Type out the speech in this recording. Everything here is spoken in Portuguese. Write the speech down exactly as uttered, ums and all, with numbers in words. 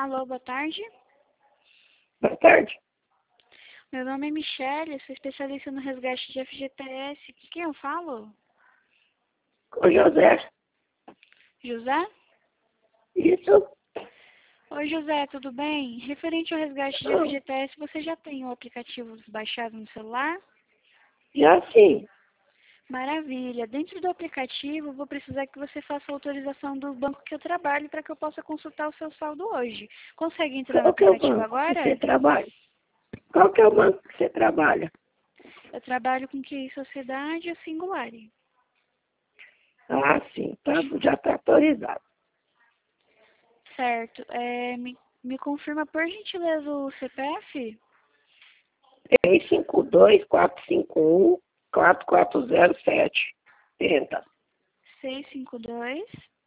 Alô, boa tarde. Boa tarde. Meu nome é Michele, sou especialista no resgate de F G T S. Com quem eu falo? Com o José. José? Isso? Oi, José, tudo bem? Referente ao resgate de Ah, F G T S, você já tem o aplicativo baixado no celular? já sim. Maravilha. Dentro do aplicativo, vou precisar que você faça a autorização do banco que eu trabalho para que eu possa consultar o seu saldo hoje. Consegue entrar no Qual que é o aplicativo banco que você agora? trabalha? Qual que é o banco que você trabalha? Eu trabalho com Q I Sociedade e Singular. Ah, sim. Tá, já está autorizado. Certo. É, me, me confirma, por gentileza, o C P F? três cinco dois, quatro cinco um, quatro quatro zero sete. Tenta. seis cinco dois.